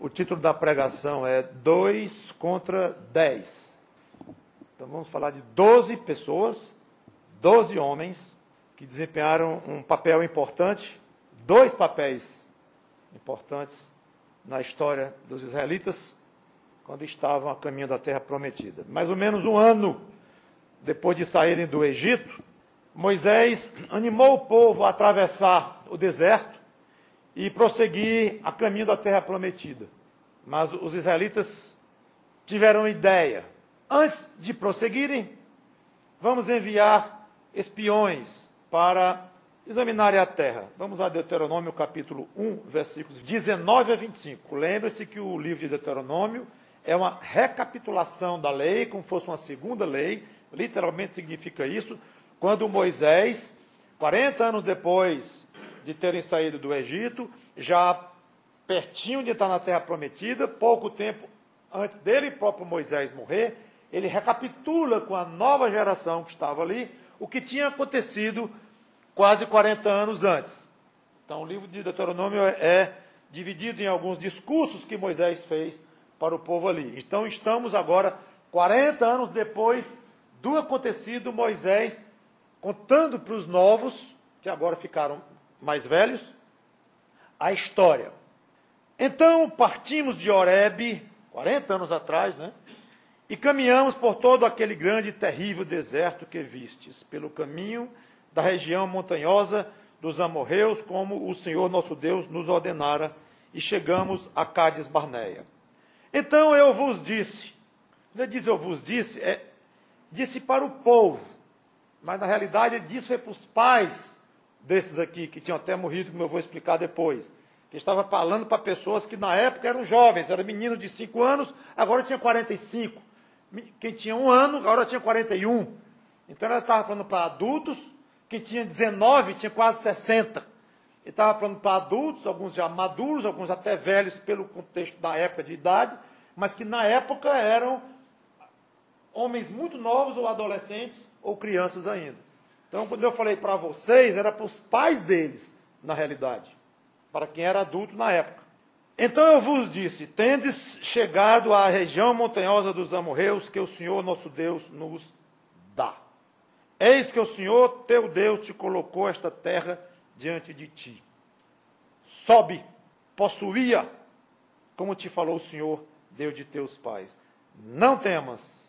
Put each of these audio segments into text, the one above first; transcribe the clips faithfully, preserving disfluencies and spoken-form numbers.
título da pregação é dois contra dez. Então vamos falar de doze pessoas, doze homens, que desempenharam um papel importante, dois papéis importantes na história dos israelitas, quando estavam a caminho da terra prometida. Mais ou menos um ano depois de saírem do Egito, Moisés animou o povo a atravessar o deserto e prosseguir a caminho da terra prometida. Mas os israelitas tiveram ideia. Antes de prosseguirem, vamos enviar espiões para examinarem a terra. Vamos a Deuteronômio capítulo um, versículos dezenove a vinte e cinco. Lembre-se que o livro de Deuteronômio é uma recapitulação da lei, como fosse uma segunda lei, literalmente significa isso, quando Moisés, quarenta anos depois de terem saído do Egito, já pertinho de entrar na terra prometida, pouco tempo antes dele próprio Moisés morrer, ele recapitula com a nova geração que estava ali, o que tinha acontecido quase quarenta anos antes. Então o livro de Deuteronômio é dividido em alguns discursos que Moisés fez para o povo ali. Então estamos agora, quarenta anos depois do acontecido, Moisés contando para os novos, que agora ficaram mais velhos, a história. Então partimos de Horebe, quarenta anos atrás, né? E caminhamos por todo aquele grande e terrível deserto que vistes, pelo caminho da região montanhosa dos amorreus, como o Senhor nosso Deus nos ordenara, e chegamos a Cádiz Barneia. Então eu vos disse, quando ele diz eu vos disse, é, disse para o povo, mas na realidade ele disse foi para os pais desses aqui, que tinham até morrido, como eu vou explicar depois, que estava falando para pessoas que na época eram jovens, eram meninos de cinco anos, agora tinha quarenta e cinco. Quem tinha um ano, agora tinha quarenta e um. Então ela estava falando para adultos, quem tinha dezenove, tinha quase sessenta. Ele estava falando para adultos, alguns já maduros, alguns até velhos pelo contexto da época de idade, mas que na época eram homens muito novos, ou adolescentes, ou crianças ainda. Então, quando eu falei para vocês, era para os pais deles, na realidade, para quem era adulto na época. Então eu vos disse, tendes chegado à região montanhosa dos amorreus, que o Senhor nosso Deus nos dá. Eis que o Senhor teu Deus te colocou esta terra diante de ti. Sobe, possuía, como te falou o Senhor, Deus de teus pais. Não temas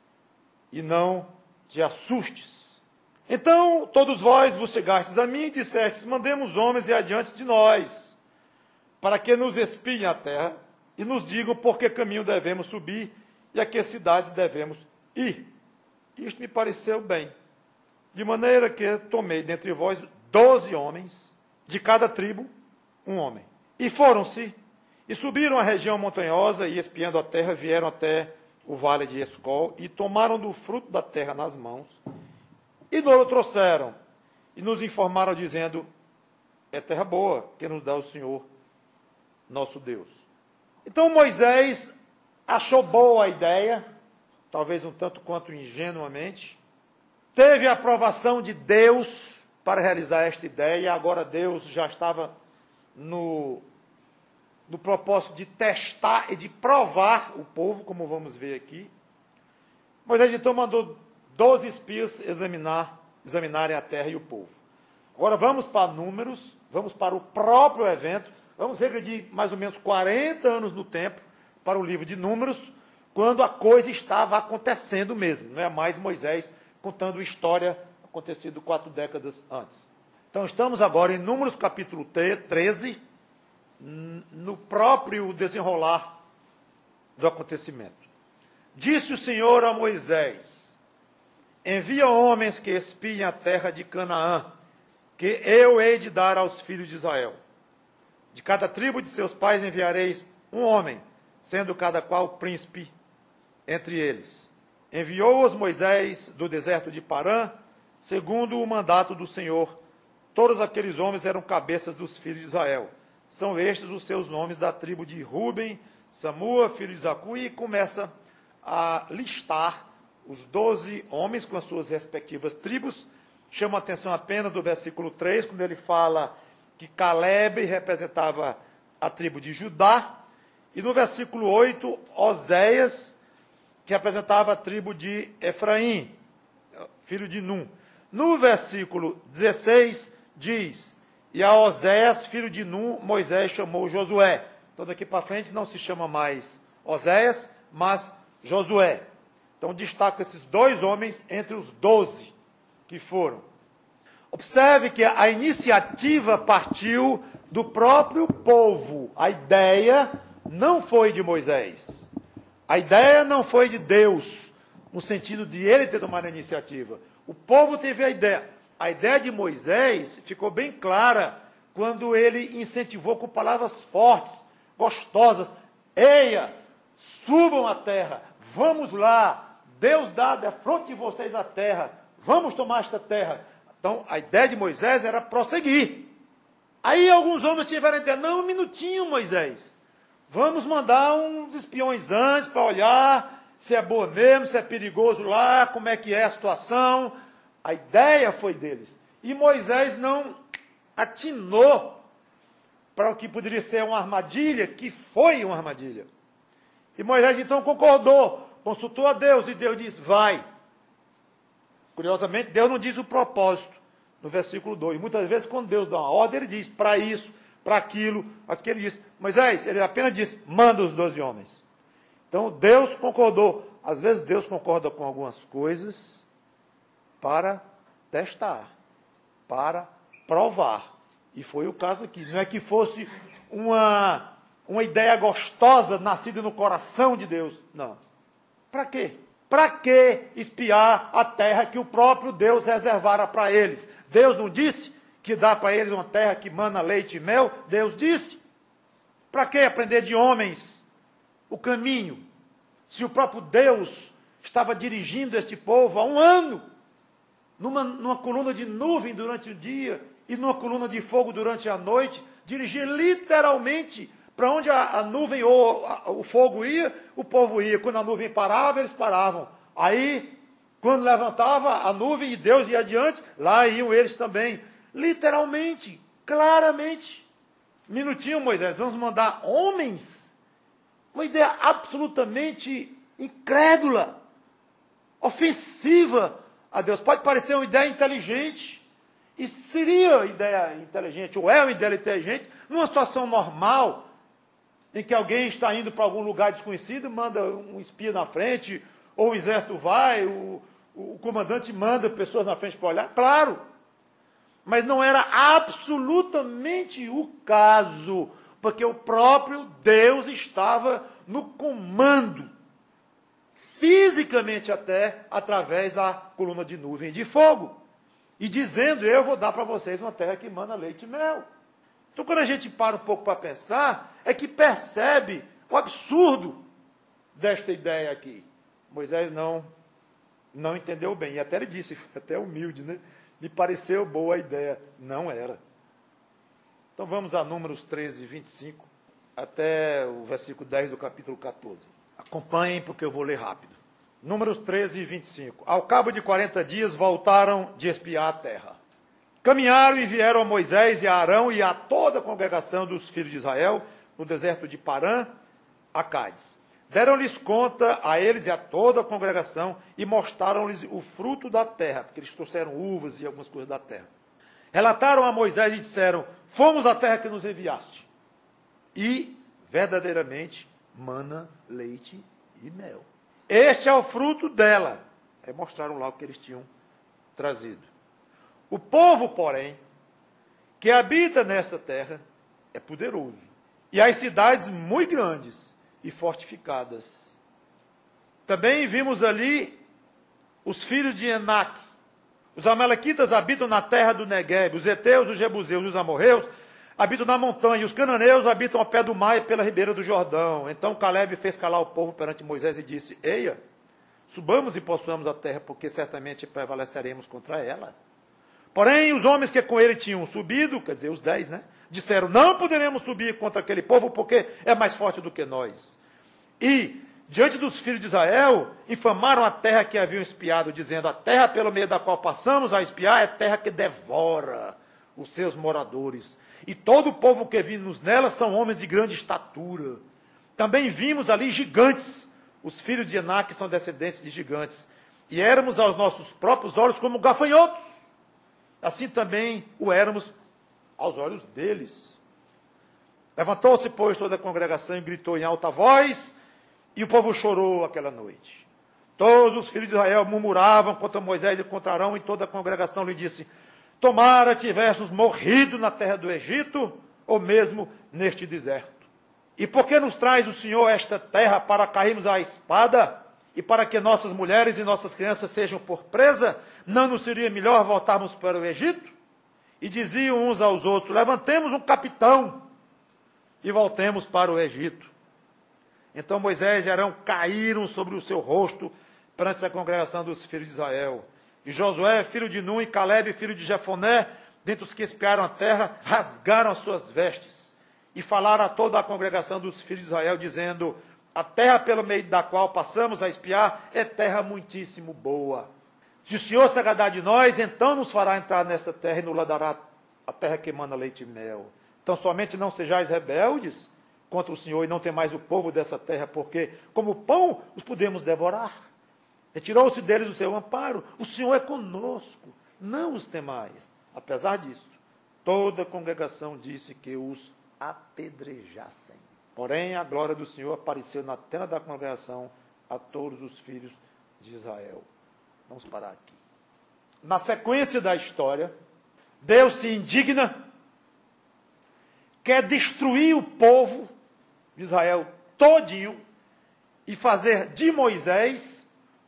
e não te assustes. Então todos vós vos chegastes a mim e dissestes, mandemos homens e adiante de nós, para que nos espiem a terra e nos digam por que caminho devemos subir e a que cidades devemos ir. Isto me pareceu bem, de maneira que tomei dentre vós doze homens, de cada tribo, um homem. E foram-se, e subiram a região montanhosa, e espiando a terra, vieram até o vale de Escol, e tomaram do fruto da terra nas mãos, e nos trouxeram, e nos informaram, dizendo, é terra boa que nos dá o Senhor, nosso Deus. Então Moisés achou boa a ideia, talvez um tanto quanto ingenuamente, teve a aprovação de Deus para realizar esta ideia, e agora Deus já estava no, no propósito de testar e de provar o povo, como vamos ver aqui. Moisés então mandou doze espias examinar, examinarem a terra e o povo. Agora vamos para números, vamos para o próprio evento, vamos regredir mais ou menos quarenta anos no tempo para o livro de Números, quando a coisa estava acontecendo mesmo, não é mais Moisés contando história acontecido quatro décadas antes. Então estamos agora em Números capítulo treze, no próprio desenrolar do acontecimento. Disse o Senhor a Moisés, envia homens que espiem a terra de Canaã, que eu hei de dar aos filhos de Israel. De cada tribo de seus pais enviareis um homem, sendo cada qual príncipe entre eles. Enviou-os Moisés do deserto de Parã, segundo o mandato do Senhor. Todos aqueles homens eram cabeças dos filhos de Israel. São estes os seus nomes da tribo de Ruben, Samua, filho de Zacu, e começa a listar os doze homens com as suas respectivas tribos. Chama a atenção apenas do versículo três, quando ele fala que Caleb representava a tribo de Judá, E no versículo oito, Oséias, que representava a tribo de Efraim, filho de Num. No versículo dezesseis, diz, e a Oséias, filho de Num, Moisés chamou Josué. Então, daqui para frente, não se chama mais Oséias, mas Josué. Então, destaca esses dois homens entre os doze que foram. Observe que a iniciativa partiu do próprio povo. A ideia não foi de Moisés. A ideia não foi de Deus, no sentido de ele ter tomado a iniciativa. O povo teve a ideia. A ideia de Moisés ficou bem clara quando ele incentivou com palavras fortes, gostosas. Eia, subam a terra, vamos lá, Deus dá de fronte de vocês a terra, vamos tomar esta terra. Então, a ideia de Moisés era prosseguir. Aí alguns homens tiveram a ideia, não, um minutinho, Moisés, vamos mandar uns espiões antes para olhar se é boa mesmo, se é perigoso lá, como é que é a situação. A ideia foi deles. E Moisés não atinou para o que poderia ser uma armadilha, que foi uma armadilha. E Moisés então concordou, consultou a Deus, e Deus disse, vai. Curiosamente, Deus não diz o propósito, no versículo dois. Muitas vezes, quando Deus dá uma ordem, ele diz, para isso, para aquilo, aquilo, ele diz. Moisés, ele apenas disse, manda os doze homens. Então, Deus concordou. Às vezes, Deus concorda com algumas coisas para testar, para provar. E foi o caso aqui. Não é que fosse uma, uma ideia gostosa, nascida no coração de Deus. Não. Para quê? Para que espiar a terra que o próprio Deus reservara para eles? Deus não disse que dá para eles uma terra que mana leite e mel? Deus disse. Para que aprender de homens o caminho? Se o próprio Deus estava dirigindo este povo há um ano, numa, numa coluna de nuvem durante o dia e numa coluna de fogo durante a noite, dirigir literalmente para onde a, a nuvem ou a, o fogo ia, o povo ia. Quando a nuvem parava, eles paravam. Aí, quando levantava a nuvem e Deus ia adiante, lá iam eles também. Literalmente, claramente. Minutinho, Moisés, vamos mandar homens? Uma ideia absolutamente incrédula, ofensiva a Deus. Pode parecer uma ideia inteligente, e seria ideia inteligente, ou é uma ideia inteligente, numa situação normal, em que alguém está indo para algum lugar desconhecido, manda um espia na frente, ou o exército vai, o, o comandante manda pessoas na frente para olhar, claro. Mas não era absolutamente o caso, porque o próprio Deus estava no comando, fisicamente até, através da coluna de nuvem e de fogo, e dizendo, eu vou dar para vocês uma terra que mana leite e mel. Então, quando a gente para um pouco para pensar, é que percebe o absurdo desta ideia aqui. Moisés não, não entendeu bem, e até ele disse, até humilde, né? Me pareceu boa a ideia. Não era. Então vamos a Números treze, vinte e cinco, até o versículo dez do capítulo quatorze. Acompanhem, porque eu vou ler rápido. Números treze, vinte e cinco. Ao cabo de quarenta dias, voltaram de espiar a terra. Caminharam e vieram a Moisés e a Arão e a toda a congregação dos filhos de Israel, no deserto de Parã, a Cádiz. Deram-lhes conta a eles e a toda a congregação e mostraram-lhes o fruto da terra, porque eles trouxeram uvas e algumas coisas da terra. Relataram a Moisés e disseram, fomos à terra que nos enviaste. E, verdadeiramente, mana leite e mel. Este é o fruto dela. Aí mostraram lá o que eles tinham trazido. O povo, porém, que habita nessa terra, é poderoso. E as cidades muito grandes e fortificadas. Também vimos ali os filhos de Enac. Os amalequitas habitam na terra do Negueb, os heteus, os jebuseus, os amorreus habitam na montanha, e os cananeus habitam ao pé do mar e pela ribeira do Jordão. Então Caleb fez calar o povo perante Moisés e disse, eia, subamos e possuamos a terra, porque certamente prevaleceremos contra ela. Porém, os homens que com ele tinham subido, quer dizer, os dez, né? Disseram, não poderemos subir contra aquele povo, porque é mais forte do que nós. E, diante dos filhos de Israel, infamaram a terra que haviam espiado, dizendo, a terra pelo meio da qual passamos a espiar é terra que devora os seus moradores. E todo o povo que vimos nela são homens de grande estatura. Também vimos ali gigantes. Os filhos de Enaque são descendentes de gigantes. E éramos aos nossos próprios olhos como gafanhotos. Assim também o éramos aos olhos deles. Levantou-se, pois, toda a congregação e gritou em alta voz, e o povo chorou aquela noite. Todos os filhos de Israel murmuravam contra Moisés e contra Arão, e toda a congregação lhe disse: tomara tivéssemos morrido na terra do Egito, ou mesmo neste deserto. E por que nos traz o Senhor esta terra para cairmos à espada, e para que nossas mulheres e nossas crianças sejam por presa? Não nos seria melhor voltarmos para o Egito? E diziam uns aos outros: levantemos um capitão e voltemos para o Egito. Então Moisés e Arão caíram sobre o seu rosto perante a congregação dos filhos de Israel. E Josué, filho de Nun, e Calebe, filho de Jefoné, dentre os que espiaram a terra, rasgaram as suas vestes e falaram a toda a congregação dos filhos de Israel, dizendo: a terra pelo meio da qual passamos a espiar é terra muitíssimo boa. Se o Senhor se agradar de nós, então nos fará entrar nessa terra e nos dará a terra que emana leite e mel. Então somente não sejais rebeldes contra o Senhor e não temais o povo dessa terra, porque como pão os podemos devorar. Retirou-se deles o seu amparo. O Senhor é conosco, não os temais. Apesar disso, toda a congregação disse que os apedrejassem. Porém, a glória do Senhor apareceu na tenda da congregação a todos os filhos de Israel. Vamos parar aqui. Na sequência da história, Deus se indigna, quer destruir o povo de Israel todinho e fazer de Moisés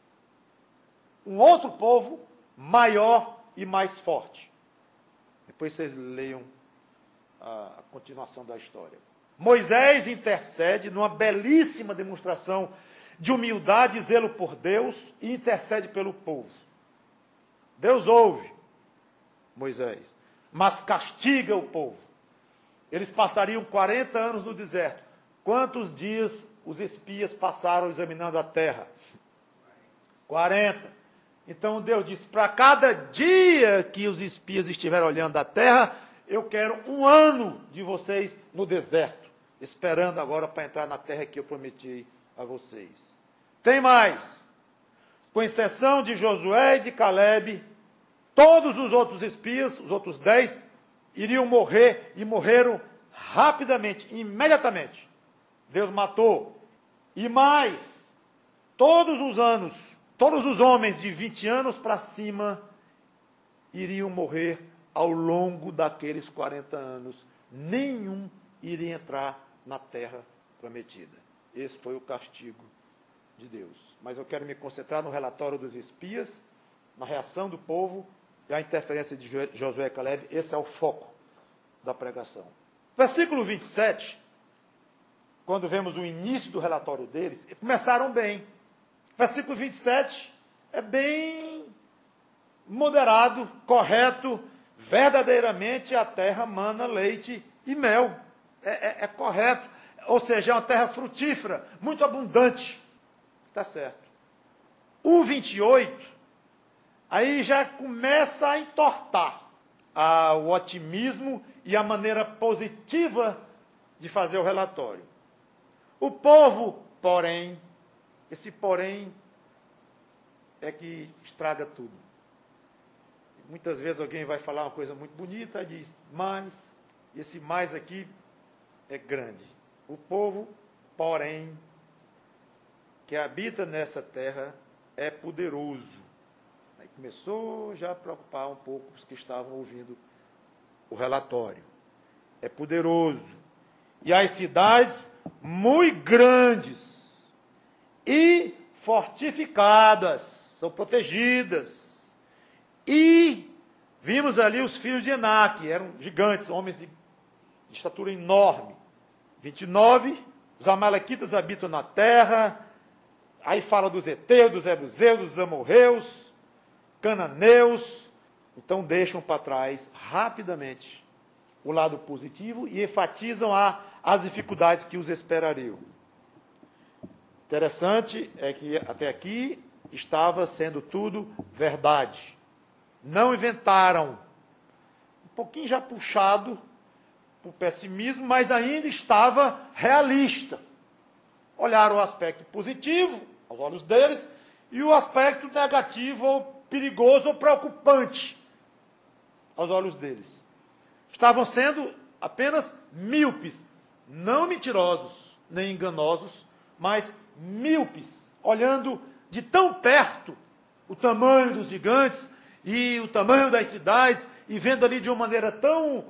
um outro povo maior e mais forte. Depois vocês leiam a, a continuação da história. Moisés intercede numa belíssima demonstração de humildade e zelo por Deus e intercede pelo povo. Deus ouve Moisés, mas castiga o povo. Eles passariam quarenta anos no deserto. Quantos dias os espias passaram examinando a terra? quarenta. Então Deus disse: para cada dia que os espias estiverem olhando a terra, eu quero um ano de vocês no deserto, esperando agora para entrar na terra que eu prometi a vocês. Tem mais. Com exceção de Josué e de Calebe, todos os outros espias, os outros dez, iriam morrer, e morreram rapidamente, imediatamente. Deus matou. E mais, todos os anos, todos os homens de vinte anos para cima iriam morrer ao longo daqueles quarenta anos. Nenhum iria entrar na terra prometida. Esse foi o castigo de Deus. Mas eu quero me concentrar no relatório dos espias, na reação do povo e a interferência de Josué e Calebe. Esse é o foco da pregação. Versículo vinte e sete, quando vemos o início do relatório deles, começaram bem. Versículo vinte e sete é bem moderado, correto. Verdadeiramente a terra mana leite e mel. É, é, é correto. Ou seja, é uma terra frutífera, muito abundante. Está certo. O vinte e oito, aí já começa a entortar ah, o otimismo e a maneira positiva de fazer o relatório. O povo, porém, esse porém é que estraga tudo. Muitas vezes alguém vai falar uma coisa muito bonita e diz, mas, esse mais aqui é grande. O povo, porém, que habita nessa terra é poderoso. Aí começou já a preocupar um pouco os que estavam ouvindo o relatório. É poderoso. E as cidades muito grandes e fortificadas, são protegidas. E vimos ali os filhos de Enaque, eram gigantes, homens de, de estatura enorme. vinte e nove, os amalequitas habitam na terra. Aí fala dos heteus, dos jebuseus, dos amorreus, cananeus. Então deixam para trás rapidamente o lado positivo e enfatizam a, as dificuldades que os esperariam. Interessante é que até aqui estava sendo tudo verdade. Não inventaram. Um pouquinho já puxado para o pessimismo, mas ainda estava realista. olharam o aspecto positivo, aos olhos deles, e o aspecto negativo, ou perigoso, ou preocupante, aos olhos deles. Estavam sendo apenas míopes, não mentirosos, nem enganosos, mas míopes, olhando de tão perto o tamanho dos gigantes e o tamanho das cidades, e vendo ali de uma maneira tão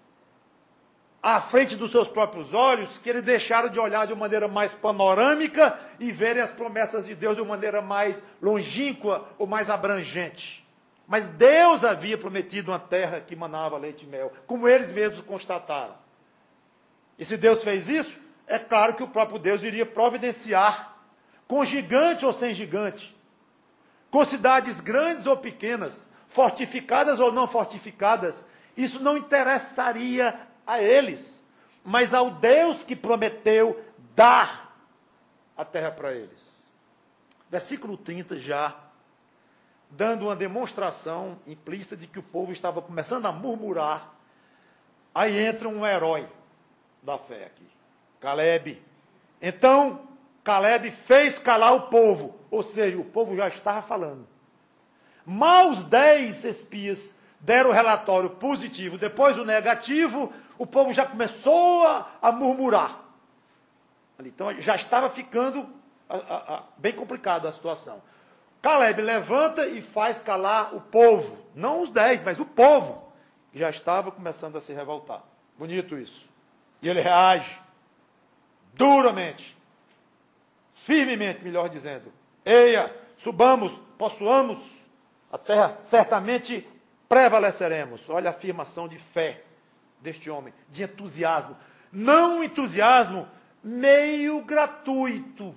à frente dos seus próprios olhos, que eles deixaram de olhar de uma maneira mais panorâmica e verem as promessas de Deus de uma maneira mais longínqua ou mais abrangente. Mas Deus havia prometido uma terra que manava leite e mel, como eles mesmos constataram. E se Deus fez isso, é claro que o próprio Deus iria providenciar, com gigante ou sem gigante, com cidades grandes ou pequenas, fortificadas ou não fortificadas, isso não interessaria a eles, mas ao Deus que prometeu dar a terra para eles. Versículo trinta já, dando uma demonstração implícita de que o povo estava começando a murmurar. Aí entra um herói da fé aqui, Calebe. Então, Calebe fez calar o povo, ou seja, o povo já estava falando. Mal os dez espias deram o relatório positivo, depois o negativo, o povo já começou a, a murmurar. Então, já estava ficando a, a, a, bem complicada a situação. Calebe levanta e faz calar o povo. Não os dez, mas o povo, que já estava começando a se revoltar. Bonito isso. E ele reage duramente, firmemente, melhor dizendo. Eia, subamos, possuamos a terra, certamente prevaleceremos. Olha a afirmação de fé deste homem, de entusiasmo. Não um entusiasmo meio gratuito,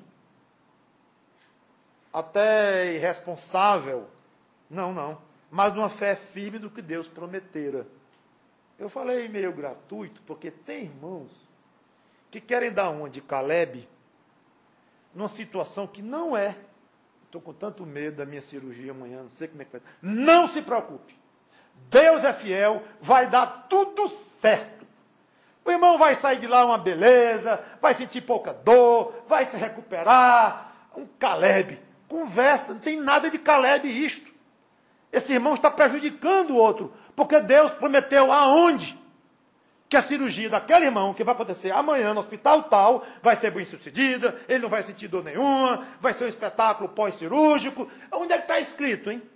até irresponsável. Não, não. Mas numa fé firme do que Deus prometera. Eu falei meio gratuito, porque tem irmãos que querem dar uma de Calebe numa situação que não é. Estou com tanto medo da minha cirurgia amanhã, não sei como é que vai. Não se preocupe. Deus é fiel, vai dar tudo certo. O irmão vai sair de lá uma beleza, vai sentir pouca dor, vai se recuperar. Um Calebe. Conversa, não tem nada de Calebe isto. Esse irmão está prejudicando o outro, porque Deus prometeu aonde? Que a cirurgia daquele irmão, que vai acontecer amanhã no hospital tal, vai ser bem sucedida, ele não vai sentir dor nenhuma, vai ser um espetáculo pós-cirúrgico. Onde é que está escrito, hein?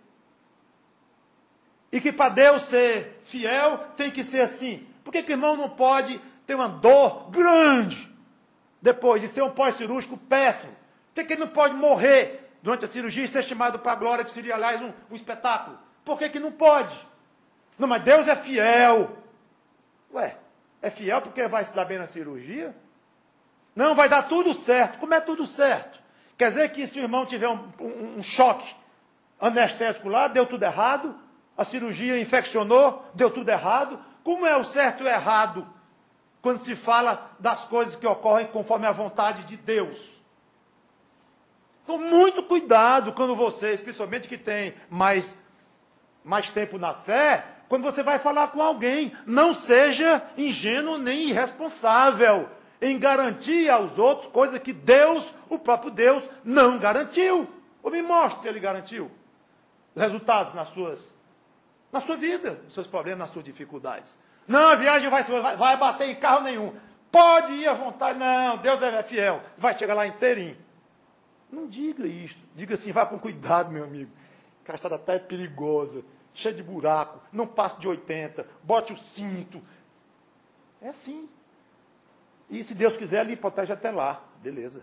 E que para Deus ser fiel, tem que ser assim. Por que que o irmão não pode ter uma dor grande, depois de ser um pós-cirúrgico péssimo? Por que que ele não pode morrer durante a cirurgia e ser chamado para a glória, que seria, aliás, um, um espetáculo? Por que que não pode? Não, mas Deus é fiel. Ué, é fiel porque vai se dar bem na cirurgia? Não, vai dar tudo certo. Como é tudo certo? Quer dizer que se o irmão tiver um, um, um choque anestésico lá, deu tudo errado? A cirurgia infeccionou, deu tudo errado? Como é o certo e o errado quando se fala das coisas que ocorrem conforme a vontade de Deus? Então, muito cuidado quando vocês, principalmente que tem mais, mais tempo na fé, quando você vai falar com alguém, não seja ingênuo nem irresponsável em garantir aos outros coisas que Deus, o próprio Deus, não garantiu. Ou me mostre se ele garantiu os resultados nas suas, na sua vida, nos seus problemas, nas suas dificuldades. Não, a viagem vai, vai, vai bater em carro nenhum. Pode ir à vontade. Não, Deus é fiel. Vai chegar lá inteirinho. Não diga isto. Diga assim, vá com cuidado, meu amigo. A estrada até é perigosa, cheia de buraco. Não passe de oitenta. Bote o cinto. É assim. E se Deus quiser, ele protege até lá. Beleza.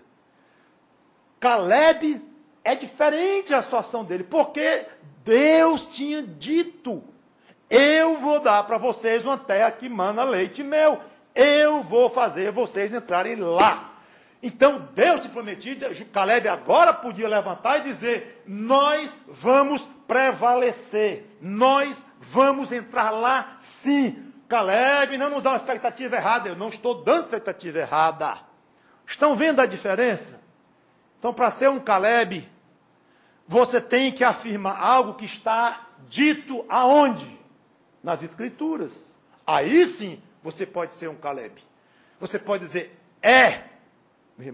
Calebe é diferente a situação dele, porque Deus tinha dito: eu vou dar para vocês uma terra que mana leite e mel. Eu vou fazer vocês entrarem lá. Então, Deus te prometiu, Calebe agora podia levantar e dizer: nós vamos prevalecer, nós vamos entrar lá sim. Calebe, não nos dá uma expectativa errada. Eu não estou dando expectativa errada. Estão vendo a diferença? Então, para ser um Calebe, você tem que afirmar algo que está dito aonde? Nas Escrituras. Aí sim, você pode ser um Calebe. Você pode dizer: é, meu irmão,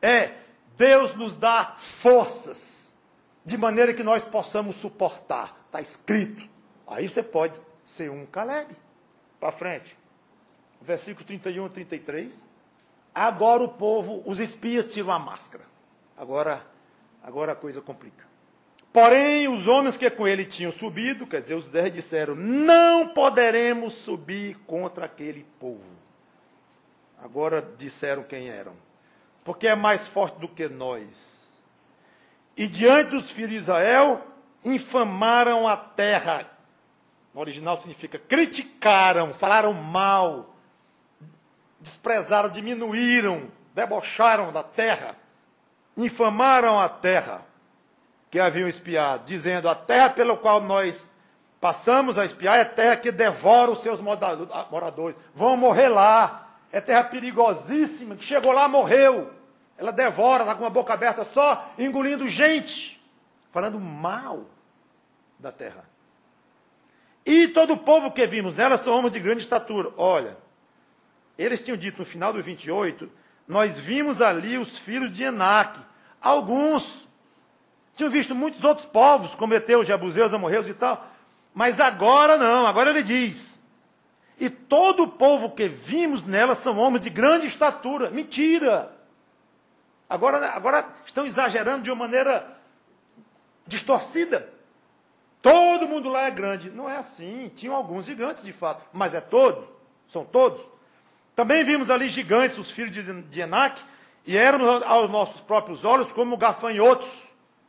é Deus nos dá forças, de maneira que nós possamos suportar. Está escrito. Aí você pode ser um Caleb. Para frente. Versículo trinta e um e trinta e três. Agora o povo, os espias tiram a máscara. Agora, agora a coisa complica. Porém, os homens que com ele tinham subido, quer dizer, os dez disseram, não poderemos subir contra aquele povo. Agora disseram quem eram. Porque é mais forte do que nós. E diante dos filhos de Israel, infamaram a terra. No original significa criticaram, falaram mal, desprezaram, diminuíram, debocharam da terra. Infamaram a terra que haviam espiado, dizendo, a terra pela qual nós passamos a espiar é terra que devora os seus moradores. Vão morrer lá. É terra perigosíssima, que chegou lá, morreu. Ela devora, está com a boca aberta só, engolindo gente. Falando mal da terra. E todo o povo que vimos nela são homens de grande estatura. Olha, eles tinham dito no final do vinte e oito, nós vimos ali os filhos de Enaque. Alguns tinham visto muitos outros povos, como Eteus, Jebuseus, Amorreus e tal. Mas agora não, agora ele diz. E todo o povo que vimos nela são homens de grande estatura. Mentira! Agora, agora estão exagerando de uma maneira distorcida. Todo mundo lá é grande. Não é assim. Tinham alguns gigantes, de fato. Mas é todos? São todos? Também vimos ali gigantes, os filhos de Enaque, e eram aos nossos próprios olhos como gafanhotos.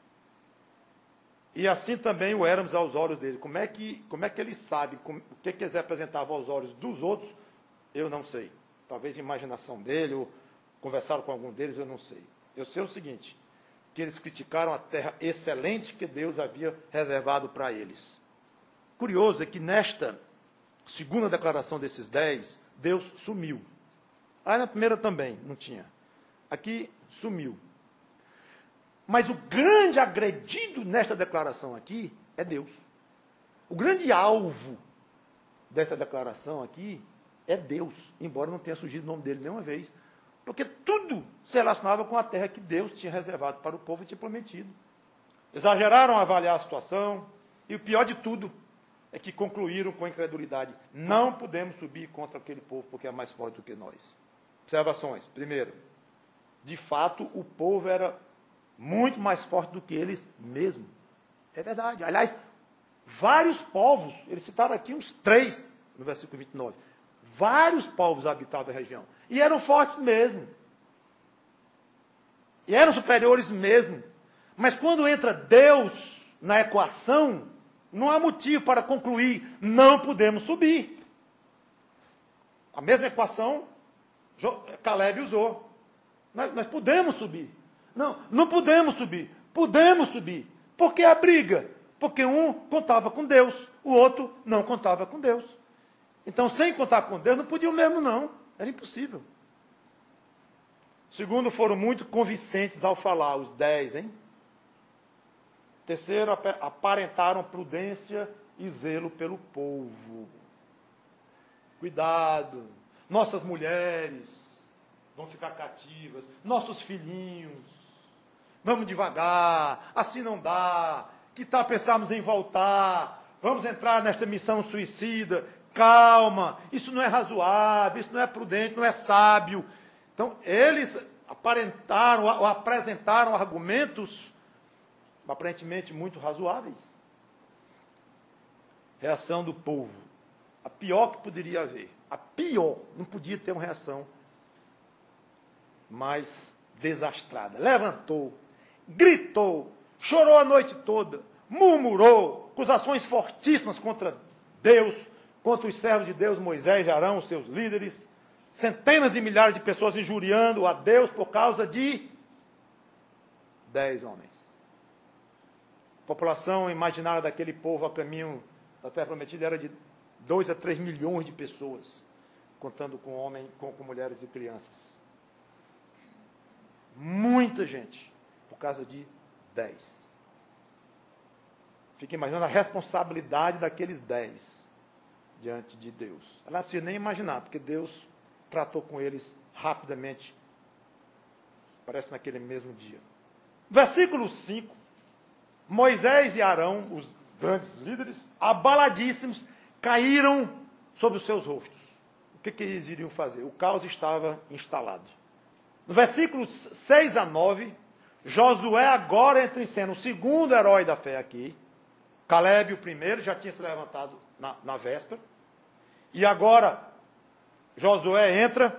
E assim também o éramos aos olhos dele. Como é que, como é que ele sabe como, o que, que eles representavam aos olhos dos outros? Eu não sei. Talvez a imaginação dele, ou conversaram com algum deles, eu não sei. Eu sei o seguinte, que eles criticaram a terra excelente que Deus havia reservado para eles. Curioso é que nesta segunda declaração desses dez, Deus sumiu. Aí na primeira também, não tinha. Aqui, sumiu. Mas o grande agredido nesta declaração aqui é Deus. O grande alvo desta declaração aqui é Deus, embora não tenha surgido o nome dele nenhuma vez, porque tudo se relacionava com a terra que Deus tinha reservado para o povo e tinha prometido. Exageraram a avaliar a situação, e o pior de tudo é que concluíram com incredulidade. Não podemos subir contra aquele povo, porque é mais forte do que nós. Observações. Primeiro, de fato, o povo era muito mais forte do que eles mesmos. É verdade. Aliás, vários povos, eles citaram aqui uns três, no versículo vinte e nove, vários povos habitavam a região. E eram fortes mesmo. E eram superiores mesmo. Mas quando entra Deus na equação, não há motivo para concluir, não podemos subir. A mesma equação, Caleb usou. Nós, nós podemos subir. Não, não podemos subir. Podemos subir. Por que a briga? Porque um contava com Deus, o outro não contava com Deus. Então, sem contar com Deus, não podiam mesmo, não. Era impossível. Segundo, foram muito convincentes ao falar, os dez, hein? Terceiro, aparentaram prudência e zelo pelo povo. Cuidado. Nossas mulheres vão ficar cativas. Nossos filhinhos. Vamos devagar, assim não dá. Que tal pensarmos em voltar? Vamos entrar nesta missão suicida. Calma, isso não é razoável, isso não é prudente, não é sábio. Então, eles aparentaram, ou apresentaram argumentos aparentemente muito razoáveis. Reação do povo. A pior que poderia haver. A pior, não podia ter uma reação mais desastrada. Levantou, gritou, chorou a noite toda, murmurou, acusações fortíssimas contra Deus, contra os servos de Deus, Moisés e Arão, os seus líderes, centenas de milhares de pessoas injuriando a Deus por causa de dez homens. A população imaginária daquele povo a caminho da terra prometida era de dois a três milhões de pessoas, contando com homens, com, com mulheres e crianças. Muita gente, por causa de dez. Fica imaginando a responsabilidade daqueles dez diante de Deus. Ela não precisa nem imaginar, porque Deus tratou com eles rapidamente Parece naquele mesmo dia. Versículo cinco. Moisés e Arão, os grandes líderes, abaladíssimos, caíram sobre os seus rostos. O que, que eles iriam fazer? O caos estava instalado. No versículo seis a nove, Josué agora entra em cena, o segundo herói da fé aqui. Calebe, o primeiro, já tinha se levantado na, na véspera. E agora, Josué entra,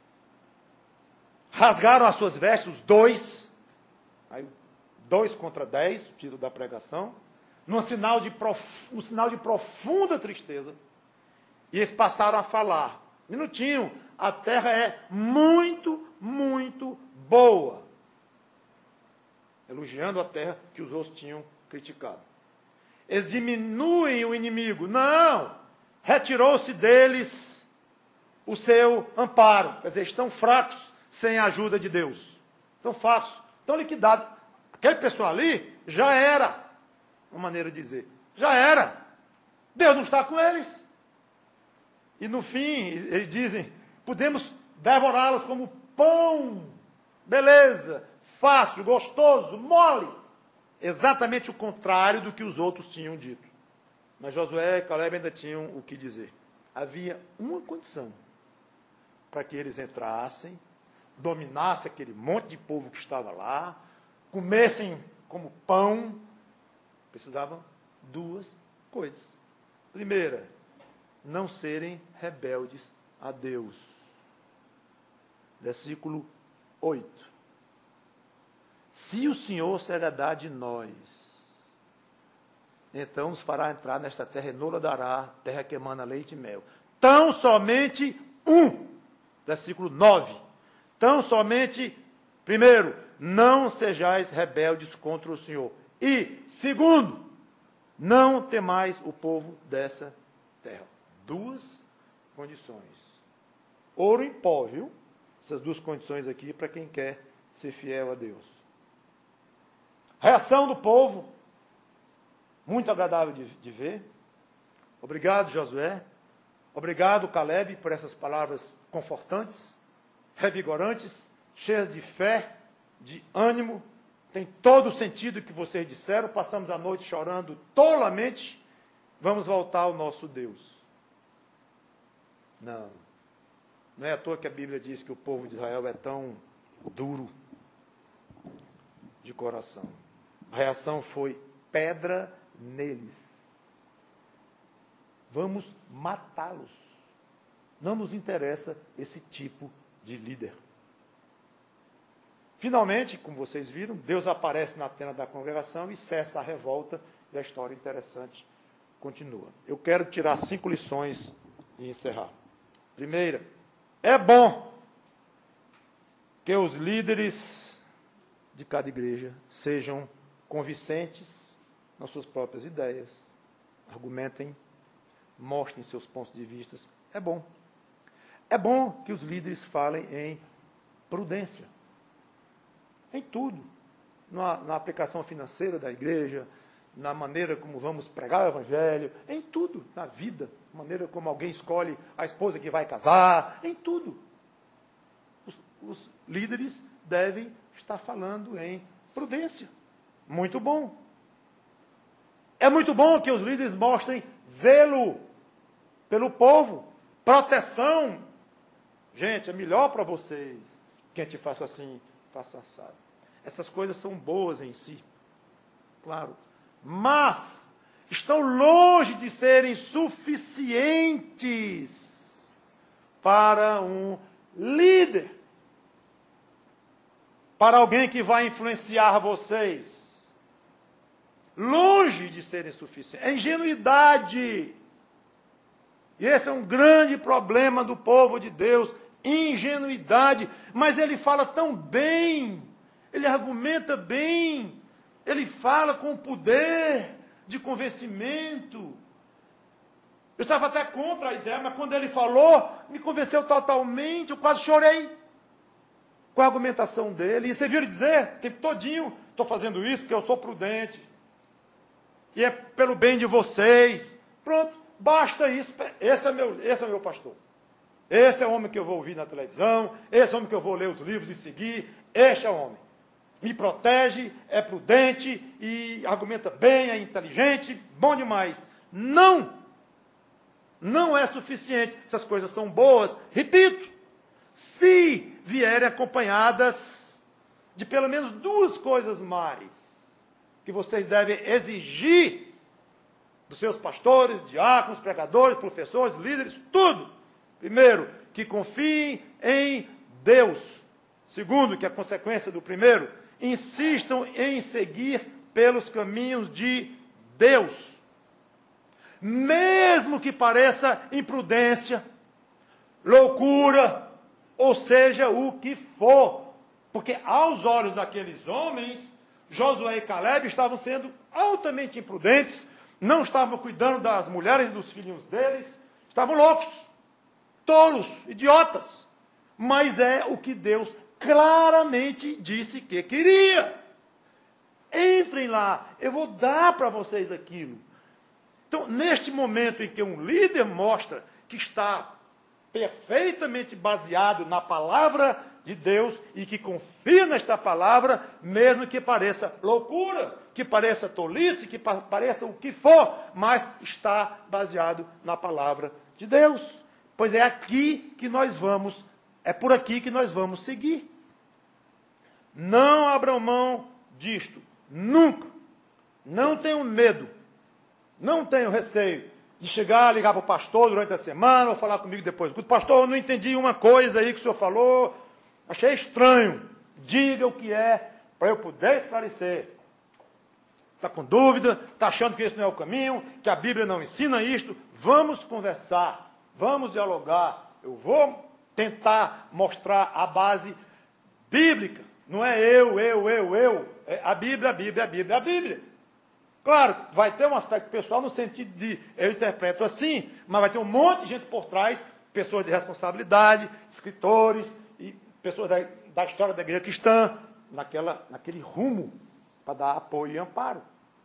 rasgaram as suas vestes, os dois, aí, dois contra dez, o título da pregação, num sinal de, prof, um sinal de profunda tristeza. E eles passaram a falar, minutinho, a terra é muito, muito boa. Elogiando a terra que os outros tinham criticado. Eles diminuem o inimigo. Não! Retirou-se deles o seu amparo. Quer dizer, estão fracos sem a ajuda de Deus. Estão fracos, estão liquidados. Aquele pessoal ali já era, uma maneira de dizer, já era. Deus não está com eles. E no fim, eles dizem, podemos devorá-los como pão. Beleza, fácil, gostoso, mole. Exatamente o contrário do que os outros tinham dito. Mas Josué e Calebe ainda tinham o que dizer. Havia uma condição para que eles entrassem, dominassem aquele monte de povo que estava lá, comessem como pão. Precisavam duas coisas. Primeira, não serem rebeldes a Deus. Versículo oito. Se o Senhor se agradar de nós, então nos fará entrar nesta terra e nos dará, terra que emana leite e mel. Tão somente um. Versículo nove. Tão somente, primeiro, não sejais rebeldes contra o Senhor. E, segundo, não temais o povo dessa terra. Duas condições. Ouro em pó, viu? Essas duas condições aqui para quem quer ser fiel a Deus. Reação do povo, muito agradável de, de ver. Obrigado, Josué. Obrigado, Calebe, por essas palavras confortantes, revigorantes, cheias de fé, de ânimo. Tem todo o sentido que vocês disseram. Passamos a noite chorando tolamente. Vamos voltar ao nosso Deus. Não. Não é à toa que a Bíblia diz que o povo de Israel é tão duro de coração. A reação foi pedra neles. Vamos matá-los. Não nos interessa esse tipo de líder. Finalmente, como vocês viram, Deus aparece na tenda da congregação e cessa a revolta, e a história interessante continua. Eu quero tirar cinco lições e encerrar. Primeira, é bom que os líderes de cada igreja sejam convincentes nas suas próprias ideias, argumentem, mostrem seus pontos de vista. É bom. É bom que os líderes falem em prudência. Em tudo. Na, na aplicação financeira da igreja, na maneira como vamos pregar o evangelho, em tudo, na vida, na maneira como alguém escolhe a esposa que vai casar, em tudo. Os, os líderes devem estar falando em prudência. Muito bom. É muito bom que os líderes mostrem zelo pelo povo, proteção. Gente, é melhor para vocês que a gente faça assim, faça assado. Essas coisas são boas em si, claro. Mas estão longe de serem suficientes para um líder, para alguém que vai influenciar vocês. Longe de serem suficientes. É ingenuidade. E esse é um grande problema do povo de Deus. Ingenuidade. Mas ele fala tão bem. Ele argumenta bem. Ele fala com poder de convencimento. Eu estava até contra a ideia, mas quando ele falou, me convenceu totalmente. Eu quase chorei com a argumentação dele. E você viu ele dizer, o tempo todinho, estou fazendo isso porque eu sou prudente. E é pelo bem de vocês. Pronto, basta isso. Esse é meu, esse é meu pastor. Esse é o homem que eu vou ouvir na televisão. Esse é o homem que eu vou ler os livros e seguir. este é o homem. Me protege, é prudente e argumenta bem, é inteligente, bom demais. Não! Não é suficiente. Essas coisas são boas. Repito, se vierem acompanhadas de pelo menos duas coisas mais, que vocês devem exigir dos seus pastores, diáconos, pregadores, professores, líderes, tudo. Primeiro, que confiem em Deus. Segundo, que é a consequência do primeiro, insistam em seguir pelos caminhos de Deus. Mesmo que pareça imprudência, loucura, ou seja, o que for. Porque aos olhos daqueles homens, Josué e Caleb estavam sendo altamente imprudentes, não estavam cuidando das mulheres e dos filhinhos deles, estavam loucos, tolos, idiotas. Mas é o que Deus claramente disse que queria. Entrem lá, eu vou dar para vocês aquilo. Então, neste momento em que um líder mostra que está perfeitamente baseado na palavra de Deus e que confia nesta palavra, mesmo que pareça loucura, que pareça tolice, que pareça o que for, mas está baseado na palavra de Deus. Pois é aqui que nós vamos, é por aqui que nós vamos seguir. Não abram mão disto, nunca. Não tenham medo, não tenham receio de chegar, ligar para o pastor durante a semana, ou falar comigo depois. Pastor, eu não entendi uma coisa aí que o senhor falou, achei estranho. Diga o que é, para eu poder esclarecer. Está com dúvida, está achando que esse não é o caminho, que a Bíblia não ensina isto? Vamos conversar, vamos dialogar. Eu vou tentar mostrar a base bíblica. Não é eu, eu, eu, eu. É a Bíblia, a Bíblia, a Bíblia, a Bíblia. Claro, vai ter um aspecto pessoal no sentido de eu interpreto assim, mas vai ter um monte de gente por trás, pessoas de responsabilidade, escritores e pessoas da, da história da igreja cristã, naquela, naquele rumo para dar apoio e amparo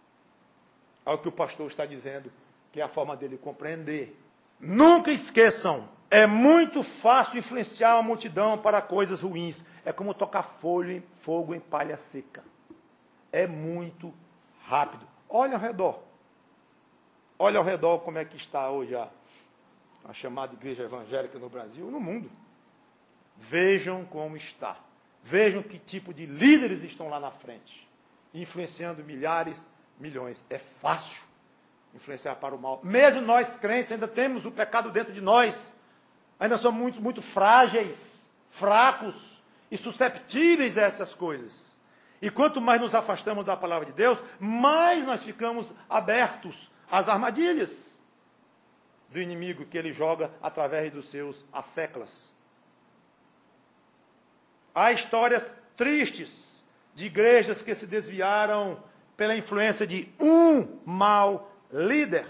ao que o pastor está dizendo, que é a forma dele compreender. Nunca esqueçam, é muito fácil influenciar uma multidão para coisas ruins. É como tocar folho, fogo em palha seca. É muito rápido. Olha ao redor. Olha ao redor como é que está hoje a, a chamada igreja evangélica no Brasil, no mundo. Vejam como está. Vejam que tipo de líderes estão lá na frente, influenciando milhares, milhões. É fácil influenciar para o mal. Mesmo nós crentes ainda temos o pecado dentro de nós. Ainda somos muito, muito frágeis, fracos e susceptíveis a essas coisas. E quanto mais nos afastamos da palavra de Deus, mais nós ficamos abertos às armadilhas do inimigo que ele joga através dos seus asseclas. Há histórias tristes de igrejas que se desviaram pela influência de um mau líder.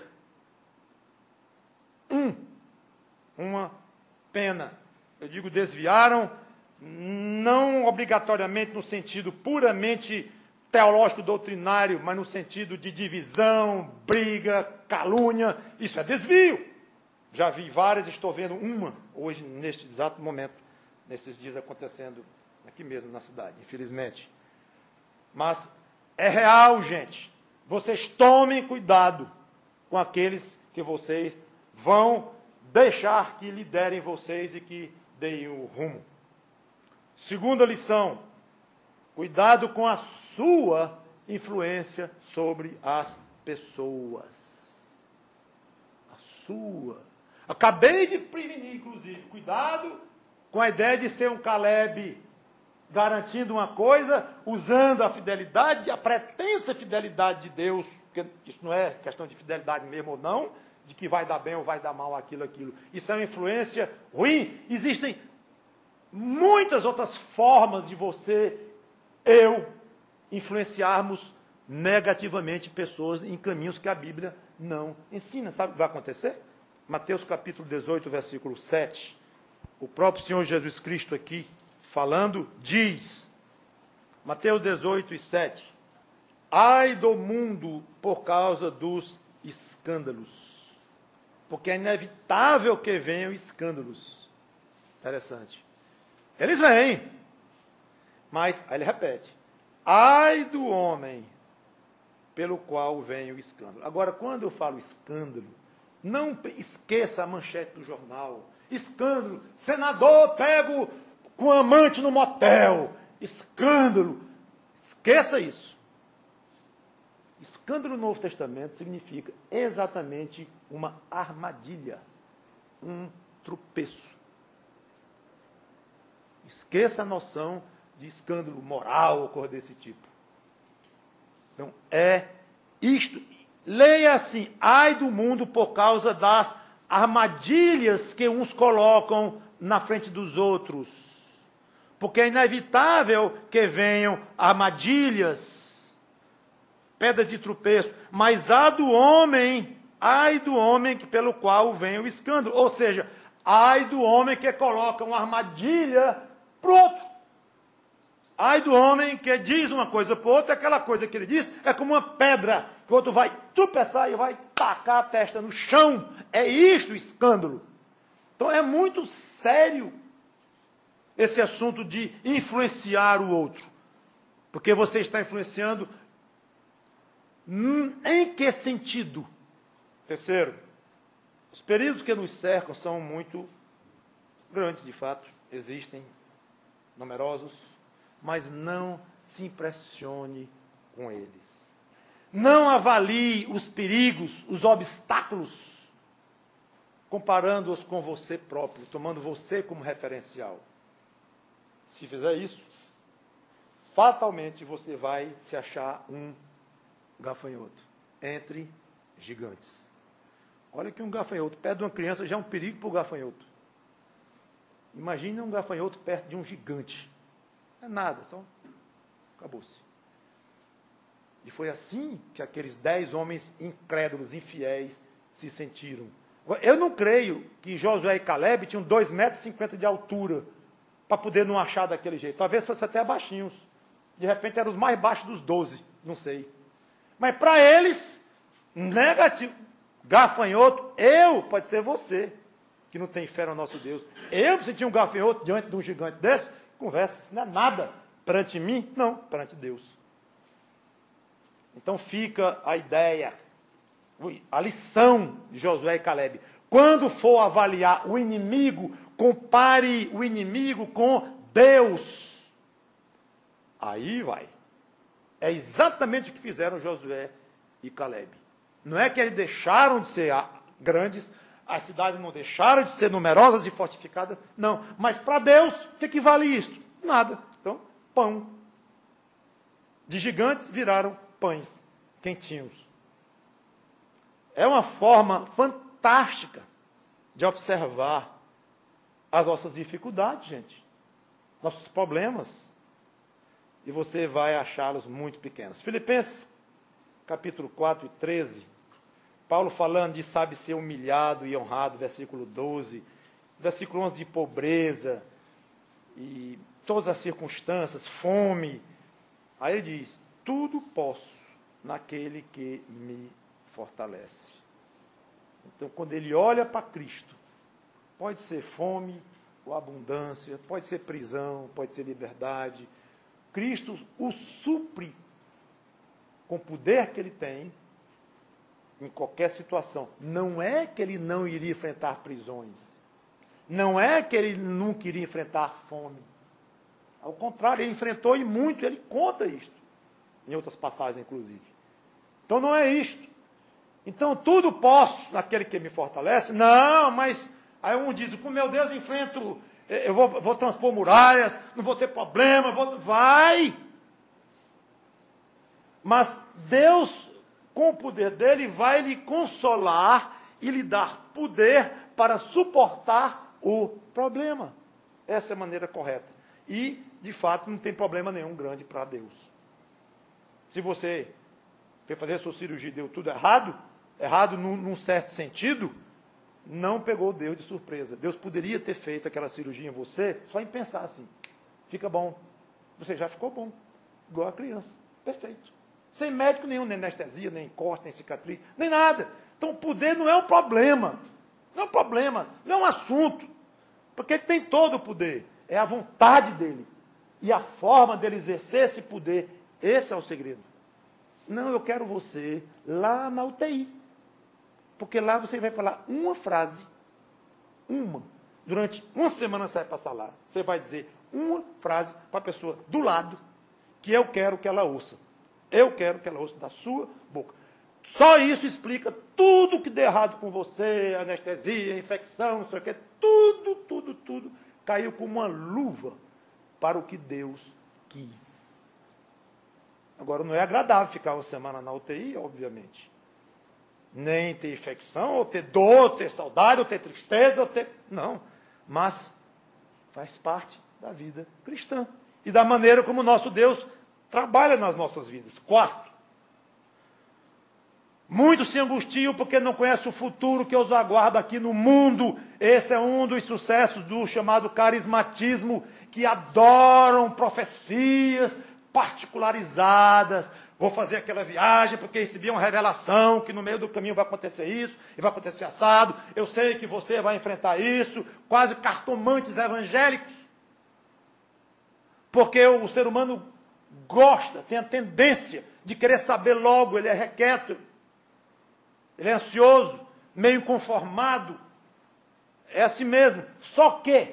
Um. Uma pena. Eu digo desviaram, não obrigatoriamente no sentido puramente teológico doutrinário, mas no sentido de divisão, briga, calúnia. Isso é desvio. Já vi várias, estou vendo uma hoje, neste exato momento, nesses dias acontecendo aqui mesmo na cidade, infelizmente. Mas é real, gente. Vocês tomem cuidado com aqueles que vocês vão deixar que liderem vocês e que deem o rumo. Segunda lição, cuidado com a sua influência sobre as pessoas. A sua. Acabei de prevenir, inclusive, cuidado com a ideia de ser um Caleb garantindo uma coisa, usando a fidelidade, a pretensa fidelidade de Deus, porque isso não é questão de fidelidade mesmo ou não, de que vai dar bem ou vai dar mal aquilo, aquilo. Isso é uma influência ruim. Existem muitas outras formas de você, eu, influenciarmos negativamente pessoas em caminhos que a Bíblia não ensina. Sabe o que vai acontecer? Mateus capítulo dezoito, versículo sete. O próprio Senhor Jesus Cristo aqui, falando, diz, Mateus dezoito e sete, ai do mundo por causa dos escândalos. Porque é inevitável que venham escândalos. Interessante. Eles vêm. Mas, aí ele repete, ai do homem pelo qual vem o escândalo. Agora, quando eu falo escândalo, não esqueça a manchete do jornal. Escândalo, senador pego com amante no motel. Escândalo. Esqueça isso. Escândalo no Novo Testamento significa exatamente uma armadilha, um tropeço. Esqueça a noção de escândalo moral ou coisa desse tipo. Então, é isto. Leia assim, ai do mundo por causa das armadilhas que uns colocam na frente dos outros. Porque é inevitável que venham armadilhas, pedras de tropeço, mas há do homem, ai do homem que, pelo qual vem o escândalo. Ou seja, ai do homem que coloca uma armadilha para o outro. Ai do homem que diz uma coisa para o outro, aquela coisa que ele diz é como uma pedra, que o outro vai tropeçar e vai tacar a testa no chão. É isto o escândalo. Então é muito sério esse assunto de influenciar o outro. Porque você está influenciando em que sentido? Terceiro, os perigos que nos cercam são muito grandes, de fato, existem, numerosos, mas não se impressione com eles. Não avalie os perigos, os obstáculos, comparando-os com você próprio, tomando você como referencial. Se fizer isso, fatalmente você vai se achar um gafanhoto entre gigantes. Olha que um gafanhoto perto de uma criança já é um perigo para o gafanhoto. Imagine um gafanhoto perto de um gigante. Não é nada, só acabou-se. E foi assim que aqueles dez homens incrédulos, infiéis, se sentiram. Eu não creio que Josué e Caleb tinham dois metros e cinquenta de altura para poder não achar daquele jeito. Talvez fosse até baixinhos. De repente eram os mais baixos dos doze, não sei. Mas para eles, negativo. Gafanhoto, eu, pode ser você, que não tem fé no nosso Deus. Eu, se tinha um gafanhoto diante de um gigante desse, conversa, isso não é nada. Perante mim? Não, perante Deus. Então fica a ideia, a lição de Josué e Caleb. Quando for avaliar o inimigo, compare o inimigo com Deus. Aí vai. É exatamente o que fizeram Josué e Caleb. Não é que eles deixaram de ser grandes, as cidades não deixaram de ser numerosas e fortificadas, não. Mas para Deus, o que, que vale isso? Nada. Então, pão. De gigantes viraram pães quentinhos. É uma forma fantástica de observar as nossas dificuldades, gente. Nossos problemas. E você vai achá-los muito pequenos. Filipenses, capítulo quatro e treze. Paulo falando de sabe ser humilhado e honrado, versículo doze. Versículo onze de pobreza. E todas as circunstâncias, fome. Aí ele diz, tudo posso naquele que me fortalece. Então, quando ele olha para Cristo, pode ser fome ou abundância, pode ser prisão, pode ser liberdade. Cristo o supre com o poder que ele tem em qualquer situação. Não é que ele não iria enfrentar prisões. Não é que ele nunca iria enfrentar fome. Ao contrário, ele enfrentou e muito, ele conta isto. Em outras passagens, inclusive. Então, não é isto. Então, tudo posso naquele que me fortalece? Não, mas aí um diz, com meu Deus enfrento, eu vou, vou transpor muralhas, não vou ter problema, vou... vai! Mas Deus, com o poder dele, vai lhe consolar e lhe dar poder para suportar o problema. Essa é a maneira correta. E, de fato, não tem problema nenhum grande para Deus. Se você foi fazer a sua cirurgia e deu tudo errado, errado num, num certo sentido, não pegou Deus de surpresa. Deus poderia ter feito aquela cirurgia em você só em pensar assim, fica bom. Você já ficou bom, igual a criança. Perfeito. Sem médico nenhum, nem anestesia, nem corte, nem cicatriz, nem nada. Então, o poder não é um problema. Não é um problema, não é um assunto. Porque ele tem todo o poder. É a vontade dele. e a forma dele exercer esse poder. Esse é o segredo. Não, eu quero você lá na U T I. Porque lá você vai falar uma frase, uma. Durante uma semana você vai passar lá. Você vai dizer uma frase para a pessoa do lado, que eu quero que ela ouça. Eu quero que ela ouça da sua boca. Só isso explica tudo que deu errado com você, anestesia, infecção, não sei o quê. Tudo, tudo, tudo caiu como uma luva para o que Deus quis. Agora, não é agradável ficar uma semana na U T I, obviamente. Nem ter infecção, ou ter dor, ou ter saudade, ou ter tristeza, ou ter... Não. Mas faz parte da vida cristã. E da maneira como o nosso Deus trabalha nas nossas vidas. Quarto. Muitos se angustiam porque não conhecem o futuro que os aguarda aqui no mundo. Esse é um dos sucessos do chamado carismatismo, que adoram profecias particularizadas. Vou fazer aquela viagem porque recebi uma revelação que no meio do caminho vai acontecer isso, e vai acontecer assado. Eu sei que você vai enfrentar isso. Quase cartomantes evangélicos. Porque o ser humano gosta, tem a tendência de querer saber logo, ele é requieto. Ele é ansioso, meio inconformado. É assim mesmo. Só que,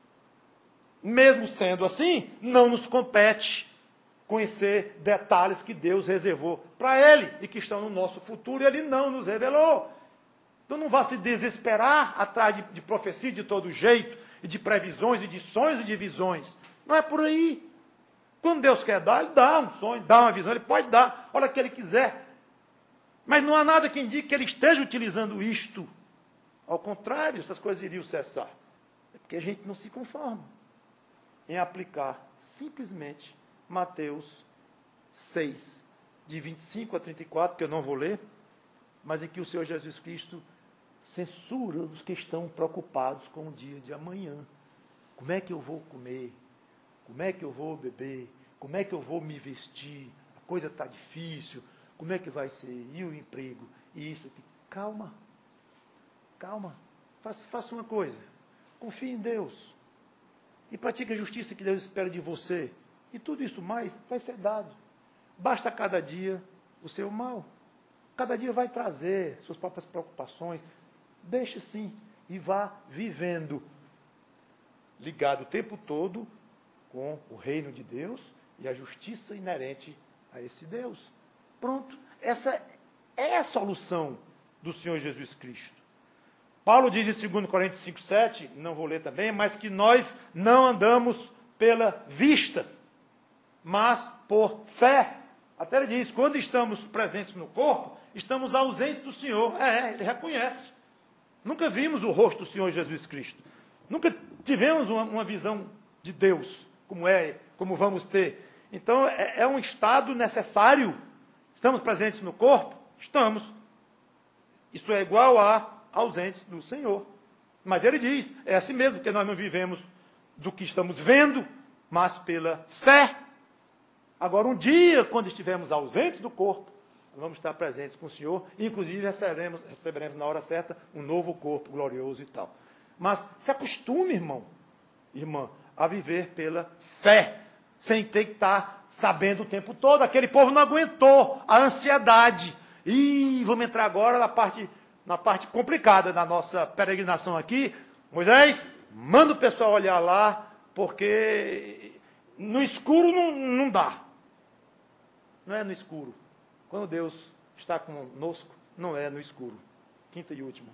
mesmo sendo assim, não nos compete conhecer detalhes que Deus reservou para ele e que estão no nosso futuro e ele não nos revelou. Então não vá se desesperar atrás de, de profecia de todo jeito, e de previsões, e de sonhos e de visões. Não é por aí. Quando Deus quer dar, Ele dá um sonho, dá uma visão, Ele pode dar, a hora que Ele quiser. Mas não há nada que indique que Ele esteja utilizando isto. Ao contrário, essas coisas iriam cessar. É porque a gente não se conforma em aplicar simplesmente Mateus seis, de vinte e cinco a trinta e quatro, que eu não vou ler, mas em que o Senhor Jesus Cristo censura os que estão preocupados com o dia de amanhã. Como é que eu vou comer? Como é que eu vou beber? Como é que eu vou me vestir? A coisa está difícil. Como é que vai ser? E o emprego? E isso aqui. Calma. Calma. Faça, faça uma coisa. Confie em Deus. E pratique a justiça que Deus espera de você. E tudo isso mais vai ser dado. Basta cada dia o seu mal. Cada dia vai trazer suas próprias preocupações. Deixe sim e vá vivendo. Ligado o tempo todo com o reino de Deus e a justiça inerente a esse Deus. Pronto. Essa é a solução do Senhor Jesus Cristo. Paulo diz em segundo Coríntios cinco, sete, não vou ler também, mas que nós não andamos pela vista, mas por fé. Até ele diz, quando estamos presentes no corpo, estamos ausentes do Senhor. É, ele reconhece. Nunca vimos o rosto do Senhor Jesus Cristo. Nunca tivemos uma, uma visão de Deus, como é, como vamos ter. Então, é, é um estado necessário. Estamos presentes no corpo? Estamos. Isso é igual a ausentes do Senhor. Mas ele diz, é assim mesmo, porque nós não vivemos do que estamos vendo, mas pela fé. Agora, um dia, quando estivermos ausentes do corpo, nós vamos estar presentes com o Senhor, e inclusive receberemos, receberemos na hora certa um novo corpo glorioso e tal. Mas se acostume, irmão, irmã, a viver pela fé, sem ter que estar sabendo o tempo todo. Aquele povo não aguentou a ansiedade. E vamos entrar agora na parte, na parte complicada da nossa peregrinação aqui. Moisés, manda o pessoal olhar lá, porque no escuro não, não dá. Não é no escuro. Quando Deus está conosco, não é no escuro. Quinta e última.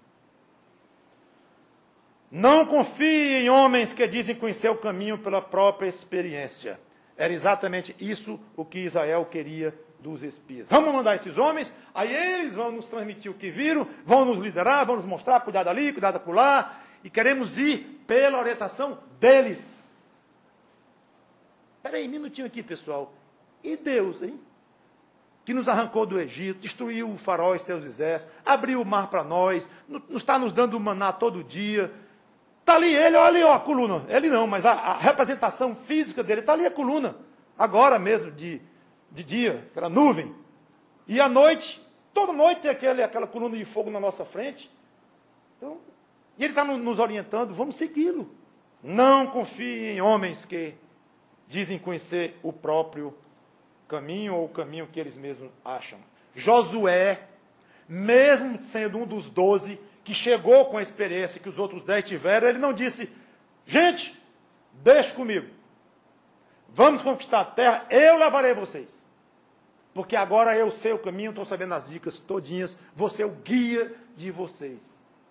Não confie em homens que dizem conhecer o caminho pela própria experiência. Era exatamente isso o que Israel queria dos espias. Vamos mandar esses homens, aí eles vão nos transmitir o que viram, vão nos liderar, vão nos mostrar, cuidado ali, cuidado acolá, e queremos ir pela orientação deles. Espera aí, um minutinho aqui, pessoal. E Deus, hein? Que nos arrancou do Egito, destruiu o faraó e seus exércitos, abriu o mar para nós, nos está nos dando maná todo dia. Está ali ele, olha ali ó, a coluna. Ele não, mas a, a representação física dele está ali a coluna. Agora mesmo, de, de dia, aquela nuvem. E à noite, toda noite tem aquele, aquela coluna de fogo na nossa frente. Então, e ele está no, nos orientando, vamos segui-lo. Não confie em homens que dizem conhecer o próprio caminho ou o caminho que eles mesmos acham. Josué, mesmo sendo um dos doze que chegou com a experiência que os outros dez tiveram, ele não disse, gente, deixe comigo, vamos conquistar a terra, eu levarei vocês. Porque agora eu sei o caminho, estou sabendo as dicas todinhas, vou ser o guia de vocês.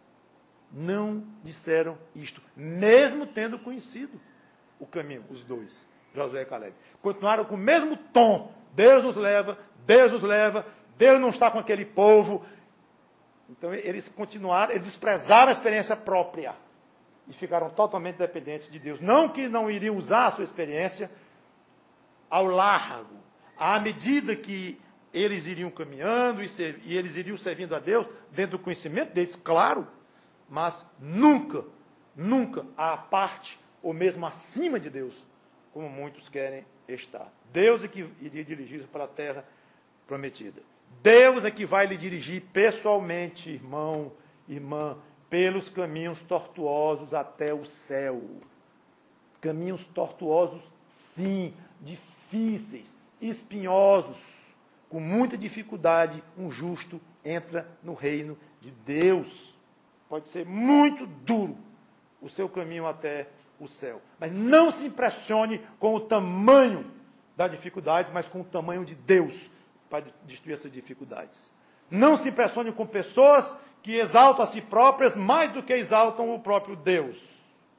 Não disseram isto, mesmo tendo conhecido o caminho, os dois, Josué e Caleb. Continuaram com o mesmo tom, Deus nos leva, Deus nos leva, Deus não está com aquele povo. Então eles continuaram, eles desprezaram a experiência própria e ficaram totalmente dependentes de Deus. Não que não iriam usar a sua experiência ao largo, à medida que eles iriam caminhando e, serv- e eles iriam servindo a Deus, dentro do conhecimento deles, claro, mas nunca, nunca à parte, ou mesmo acima de Deus, como muitos querem estar. Deus é que iria dirigir para a terra prometida. Deus é que vai lhe dirigir pessoalmente, irmão, irmã, pelos caminhos tortuosos até o céu. Caminhos tortuosos, sim, difíceis, espinhosos, com muita dificuldade, um justo entra no reino de Deus. Pode ser muito duro o seu caminho até o céu. Mas não se impressione com o tamanho das dificuldades, mas com o tamanho de Deus para destruir essas dificuldades. Não se impressione com pessoas que exaltam a si próprias mais do que exaltam o próprio Deus.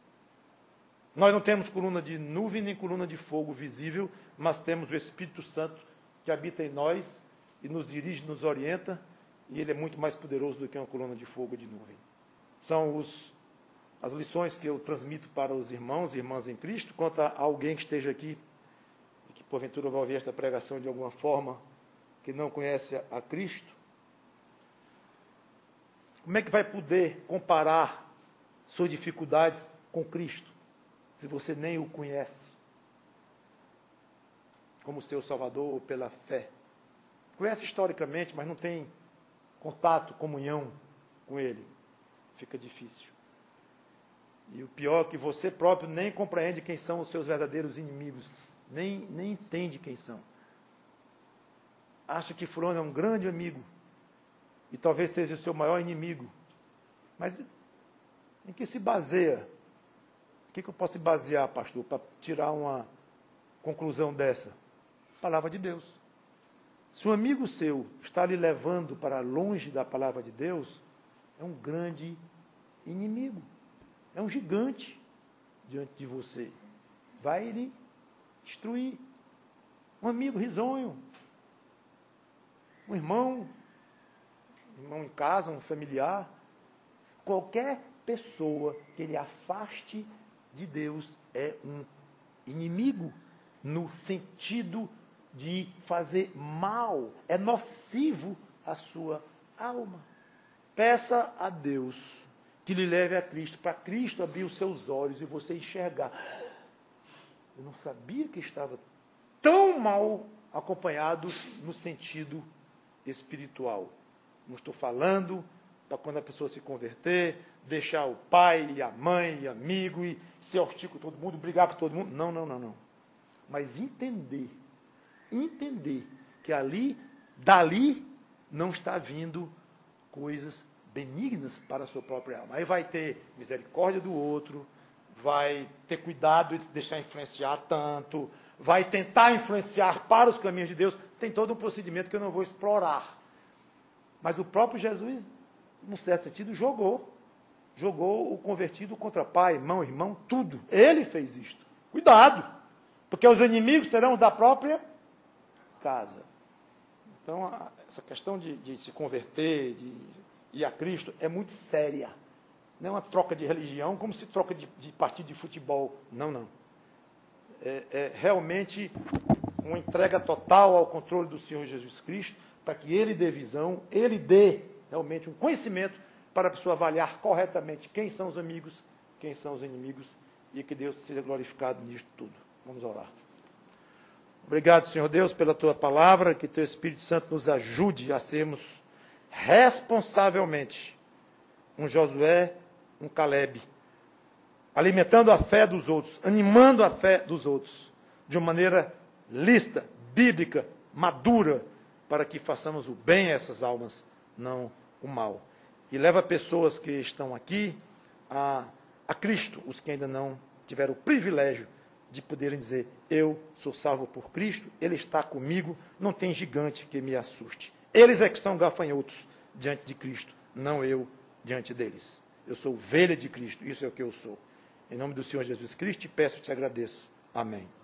Nós não temos coluna de nuvem nem coluna de fogo visível, mas temos o Espírito Santo que habita em nós e nos dirige, nos orienta, e ele é muito mais poderoso do que uma coluna de fogo e de nuvem. São os, as lições que eu transmito para os irmãos e irmãs em Cristo, quanto a alguém que esteja aqui, e que porventura vai ouvir esta pregação de alguma forma, que não conhece a, a Cristo. Como é que vai poder comparar suas dificuldades com Cristo, se você nem o conhece como seu Salvador ou pela fé? Conhece historicamente, mas não tem contato, comunhão com Ele. Fica difícil. E o pior é que você próprio nem compreende quem são os seus verdadeiros inimigos, nem, nem entende quem são. Acha que fulano é um grande amigo, e talvez seja o seu maior inimigo. Mas em que se baseia? O que, que eu posso basear, pastor, para tirar uma conclusão dessa? Palavra de Deus. Se um amigo seu está lhe levando para longe da palavra de Deus, é um grande inimigo. É um gigante diante de você. Vai lhe destruir. Um amigo risonho. Um irmão. Um irmão em casa, um familiar. Qualquer pessoa que ele afaste de Deus é um inimigo, no sentido de fazer mal, é nocivo à sua alma. Peça a Deus que lhe leve a Cristo, para Cristo abrir os seus olhos e você enxergar. Eu não sabia que estava tão mal acompanhado no sentido espiritual. Não estou falando para quando a pessoa se converter, deixar o pai, e a mãe, e amigo, e ser hostil com todo mundo, brigar com todo mundo. Não, não, não, não. Mas entender, entender que ali, dali, não está vindo coisas benignas para a sua própria alma. Aí vai ter misericórdia do outro, vai ter cuidado de deixar influenciar tanto, vai tentar influenciar para os caminhos de Deus. Tem todo um procedimento que eu não vou explorar. Mas o próprio Jesus, num certo sentido, jogou. Jogou o convertido contra pai, irmão, irmão, tudo. Ele fez isto. Cuidado, porque os inimigos serão da própria casa. Então, a, essa questão de, de se converter, de ir a Cristo, é muito séria. Não é uma troca de religião, como se troca de, de partido de futebol. Não, não. É, é realmente uma entrega total ao controle do Senhor Jesus Cristo, para que Ele dê visão, Ele dê realmente um conhecimento para a pessoa avaliar corretamente quem são os amigos, quem são os inimigos, e que Deus seja glorificado nisto tudo. Vamos orar. Obrigado, Senhor Deus, pela Tua palavra, que Teu Espírito Santo nos ajude a sermos responsavelmente um Josué, um Caleb, alimentando a fé dos outros, animando a fé dos outros, de uma maneira lícita, bíblica, madura, para que façamos o bem a essas almas, não o mal. E leva pessoas que estão aqui a, a Cristo, os que ainda não tiveram o privilégio de poderem dizer, eu sou salvo por Cristo, Ele está comigo, não tem gigante que me assuste. Eles é que são gafanhotos diante de Cristo, não eu diante deles. Eu sou ovelha de Cristo, isso é o que eu sou. Em nome do Senhor Jesus Cristo, te peço e te agradeço. Amém.